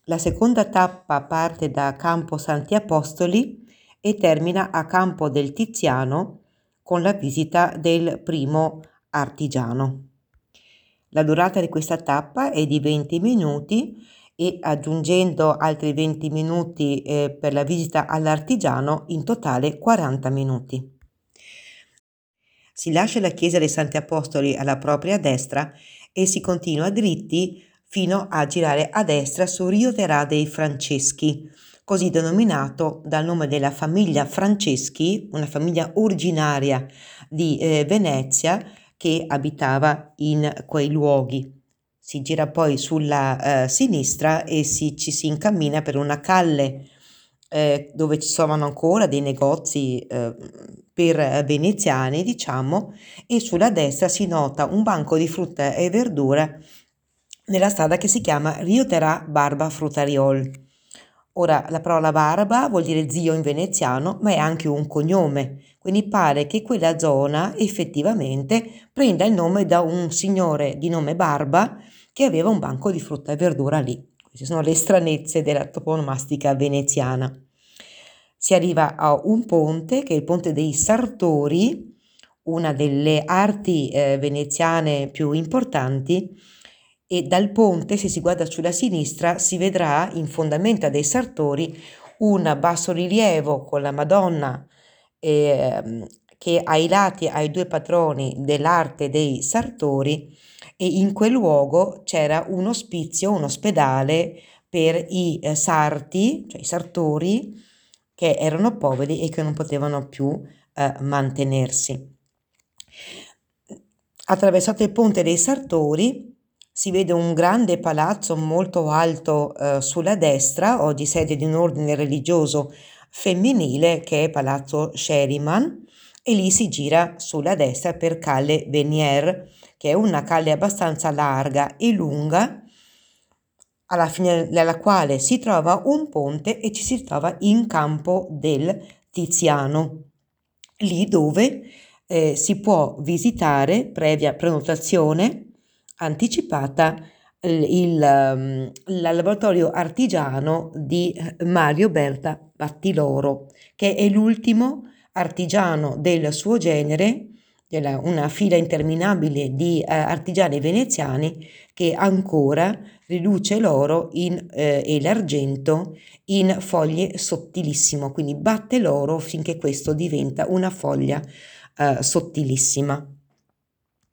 La seconda tappa parte da Campo Santi Apostoli e termina a Campo del Tiziano con la visita del primo artigiano. La durata di questa tappa è di 20 minuti e aggiungendo altri 20 minuti per la visita all'artigiano, in totale 40 minuti. Si lascia la chiesa dei Santi Apostoli alla propria destra e si continua dritti fino a girare a destra su Rio Terà dei Franceschi, così denominato dal nome della famiglia Franceschi, una famiglia originaria di Venezia che abitava in quei luoghi. Si gira poi sulla sinistra e ci si incammina per una calle dove ci sono ancora dei negozi per veneziani, diciamo, e sulla destra si nota un banco di frutta e verdura nella strada che si chiama Rio Terà Barba Frutariol. Ora, la parola barba vuol dire zio in veneziano, ma è anche un cognome, quindi pare che quella zona effettivamente prenda il nome da un signore di nome Barba che aveva un banco di frutta e verdura lì. Queste sono le stranezze della toponomastica veneziana. Si arriva a un ponte, che è il ponte dei Sartori, una delle arti veneziane più importanti, e dal ponte, se si guarda sulla sinistra, si vedrà in fondamenta dei Sartori un bassorilievo con la Madonna che ai lati ha i due patroni dell'arte dei Sartori, e in quel luogo c'era un ospizio, un ospedale per i sarti, cioè i sartori, che erano poveri e che non potevano più mantenersi. Attraversato il ponte dei Sartori si vede un grande palazzo molto alto sulla destra, oggi sede di un ordine religioso femminile che è Palazzo Sheriman, e lì si gira sulla destra per Calle Venier, che è una calle abbastanza larga e lunga, alla fine della quale si trova un ponte e ci si trova in Campo del Tiziano, lì dove si può visitare, previa prenotazione anticipata, il laboratorio artigiano di Mario Berta Battiloro, che è l'ultimo artigiano del suo genere, una fila interminabile di artigiani veneziani che ancora riluce l'oro e l'argento in foglie sottilissimo, quindi batte l'oro finché questo diventa una foglia sottilissima.